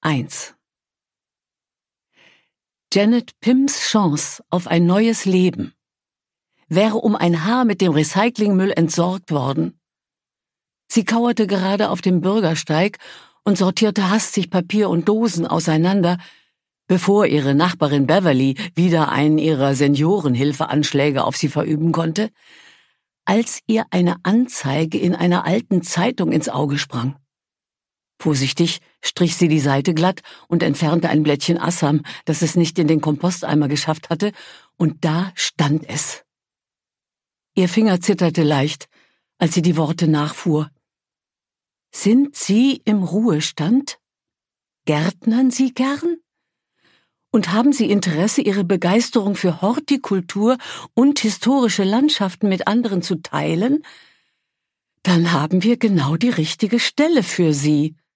1. Janet Pims Chance auf ein neues Leben wäre um ein Haar mit dem Recyclingmüll entsorgt worden. Sie kauerte gerade auf dem Bürgersteig und sortierte hastig Papier und Dosen auseinander, bevor ihre Nachbarin Beverly wieder einen ihrer Seniorenhilfeanschläge auf sie verüben konnte, als ihr eine Anzeige in einer alten Zeitung ins Auge sprang. Vorsichtig strich sie die Seite glatt und entfernte ein Blättchen Assam, das es nicht in den Komposteimer geschafft hatte, und da stand es. Ihr Finger zitterte leicht, als sie die Worte nachfuhr. Sind Sie im Ruhestand? Gärtnern Sie gern? Und haben Sie Interesse, Ihre Begeisterung für Hortikultur und historische Landschaften mit anderen zu teilen? Dann haben wir genau die richtige Stelle für Sie.